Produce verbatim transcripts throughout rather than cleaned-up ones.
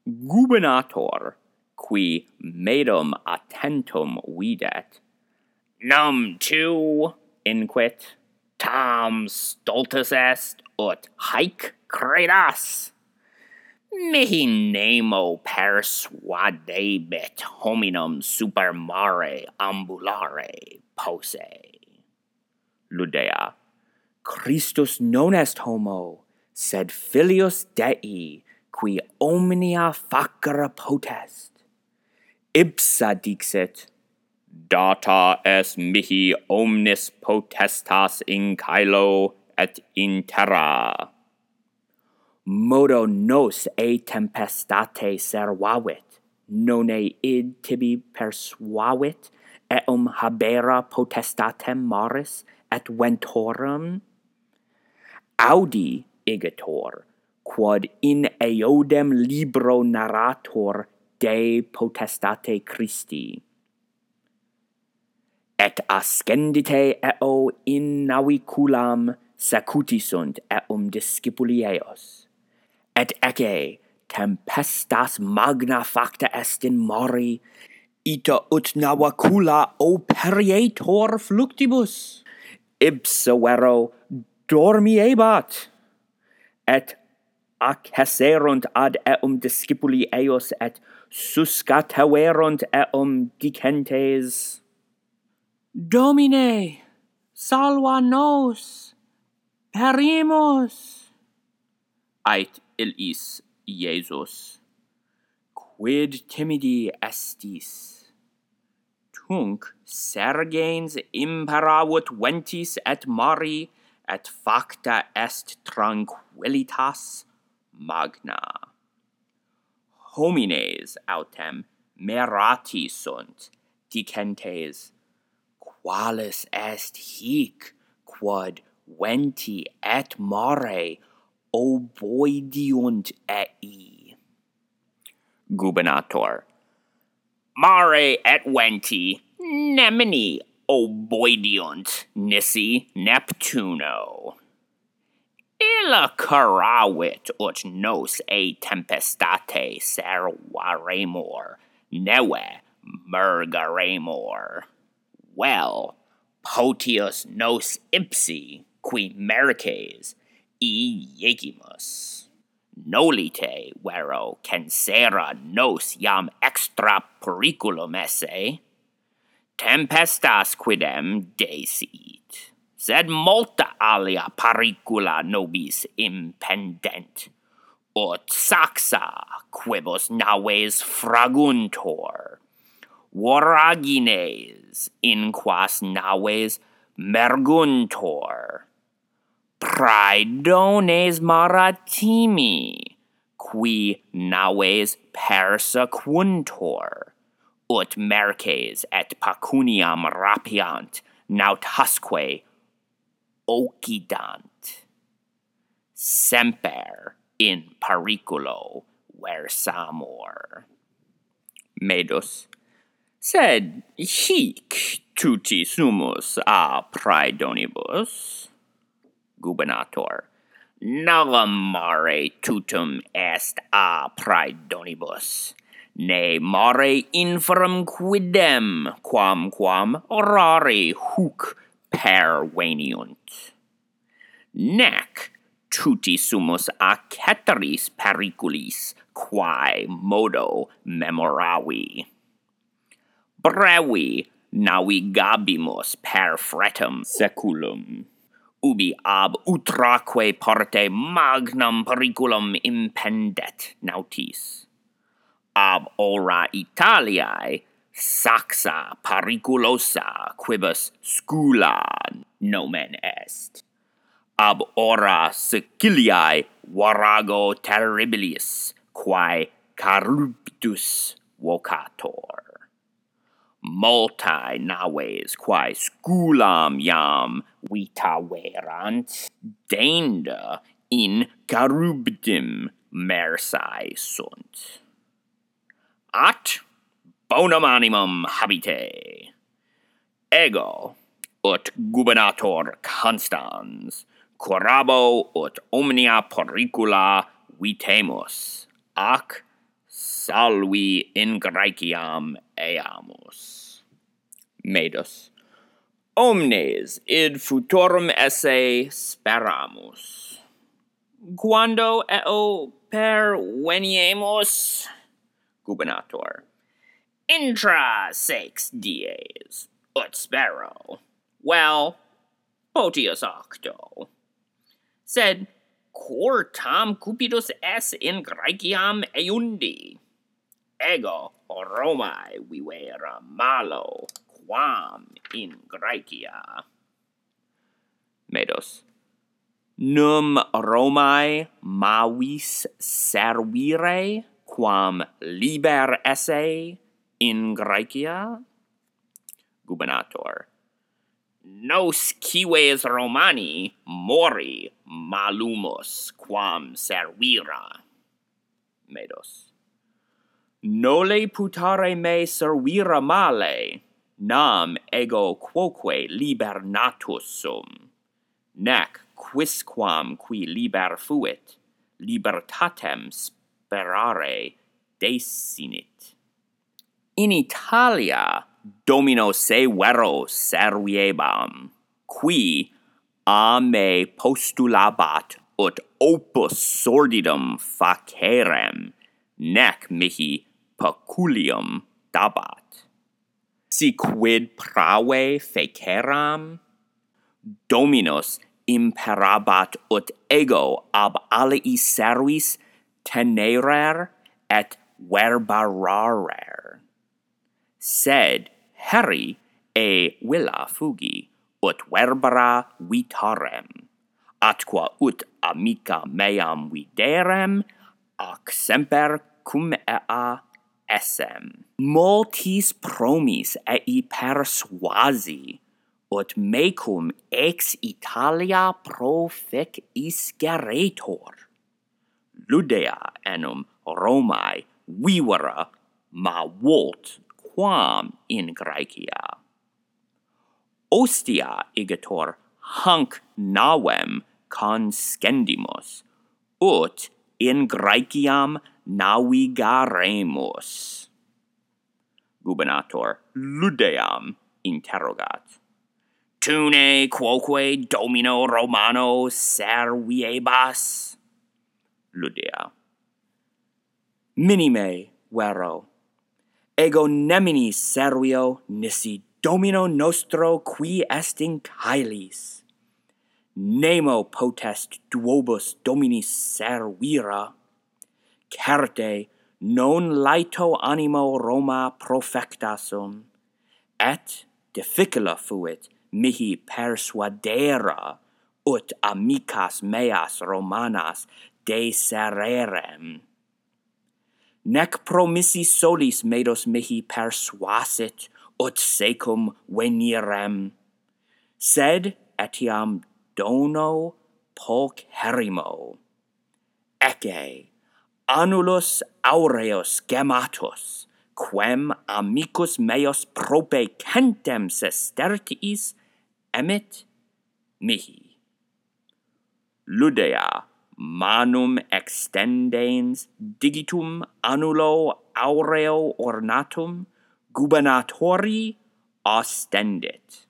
gubernator, qui medum attentum videt, num tu, inquit, tam stultus est, ut haec credas. Mihi nemo persuadebit hominum super mare ambulare posse. Ludea. Christus non est homo, sed filius Dei, qui omnia facere potest. Ipsa dixit, data est mihi omnis potestas in caelo et in terra. Modo nos e tempestate servavit, nonne id tibi persuavit, eum habera potestatem maris et ventorum? Audi, igitor, quod in eodem libro narrator de potestate Christi. Et ascendite eo in naviculam secuti sunt eum discipuli eos. Et ecce tempestas magna facta est in mare, ita ut navicula operietur fluctibus. Ipsa vero dormiebat, et accesserunt ad eum discipuli eos et suscaterunt eum dicentes. Domine, salva nos, perimus. Ait illis Iesus, quid timidi estis? Tunc sergens imperavut ventis et mari, et facta est tranquillitas magna. Homines autem merati sunt, dicentes, qualis est hic, quod venti et mare oboidiunt ei. Gubernator. Mare et venti nemini oboidiunt nisi Neptuno. Illa caravit ut nos e tempestate servaremur, neve mergaremur. Well, potius nos ipsi, qui merces, iecimus. Nolite vero censera nos iam extra periculum esse. Tempestas quidem desiit, sed multa alia pericula nobis impendent, ut saxa quibus naves fraguntur, voragines in quas naves merguntur, praedones maritimi, qui naves persequuntur, ut merces et pecuniam rapiant, nautasque occidant. Semper in periculo versamur. Medus. Sed hic tutti sumus a praedonibus. Gubernator. Nullum mare tutum est a praedonibus, ne mare inferum quidem quamquam rare huc perveniunt. Nec tutti sumus a ceteris periculis quae modo memoravi. Brevi navigabimus per fretum seculum, ubi ab utraque parte magnam periculum impendet nautis. Ab ora Italiae saxa periculosa quibus scula nomen est. Ab ora Siciliae varago terribilis quae corruptus vocator. Multae naves quae sculam iam vitaverant, denda in corruptim mersae sunt. At bonum animum habite. Ego, ut gubernator constans, curabo ut omnia pericula vitemus, ac salvi in Graeciam eamus. Medus. Omnes id futurum esse speramus. Quando eo perveniemus? Gubernator. Intra sex dies, ut spero. Well, potius octo. Sed cor tam cupidus es in Graeciam eundi. Ego Romae vivere malo, quam in Graecia. Medus. Num Romae mavis servire, quam liber esse in Graecia? Gubernator. Nos cives Romani mori malumus quam servira. Medus. Nole putare me servira male, nam ego quoque liber natus sum, nec quisquam qui liber fuit, libertatem sperare desinit. In Italia Domino se vero serviebam, qui a me postulabat ut opus sordidum facerem, nec mihi peculium dabat. Si quid prave feceram, Dominus imperabat ut ego ab alii servis tenerer et verbararer. Sed heri e villa fugi, ut verbara vitarem, atqua ut amica meam viderem, ac semper cum ea essem. Multis promis ei persuasi, ut mecum ex Italia profic isceretur. Ludea enum Romae vivere ma volt quam in Graecia. Ostia igitur hanc navem conscendimus, ut in Graeciam navigaremus. Gubernator ludeam interrogat. Tune quoque Domino Romano serviebas? Ludea. Minime vero. Ego nemini servio nisi Domino nostro qui est in caelis. Nemo potest duobus Domini servira. Certe non laeto animo Roma profecta sum, et difficula fuit mihi persuadera ut amicas meas Romanas desererem. Nec promissi solis medos mihi persuasit ut secum venirem, sed etiam dono pulcherrimo. Ecce, annulus aureus gematus, quem amicus meos prope centem sestertiis emit mihi. Ludea manum extendens digitum annulo aureo ornatum gubernatori ostendit.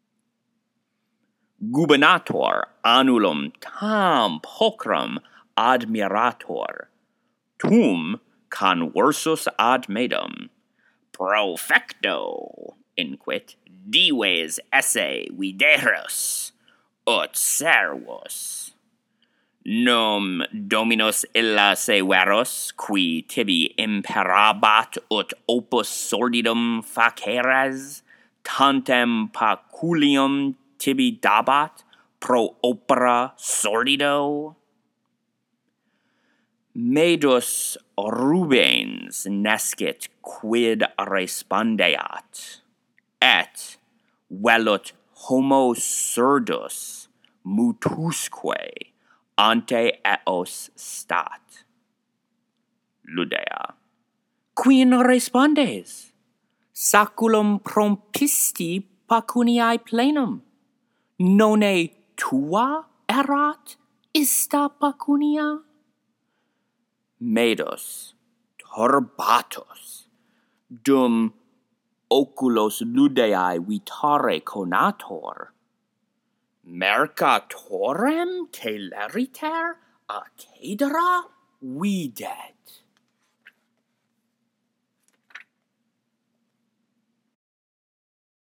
Gubernator annulum tam pulchrum admirator, tum conversus ad medum, profecto inquit dives esse videros, ut servus. Num Dominus illa severos, qui tibi imperabat ut opus sordidum faceres, tantem peculium tibi dabat pro opera sordido? Medus Rubens nescit quid respondeat, et velut homo surdus mutusque ante eos stat. Ludea. Quin respondes? Saculum prompisti pecuniae plenum. Nonne tua erat ista pecunia? Medus herbatus, dum oculos ludeae vitare conator, mercatorem celeriter a cedera videt.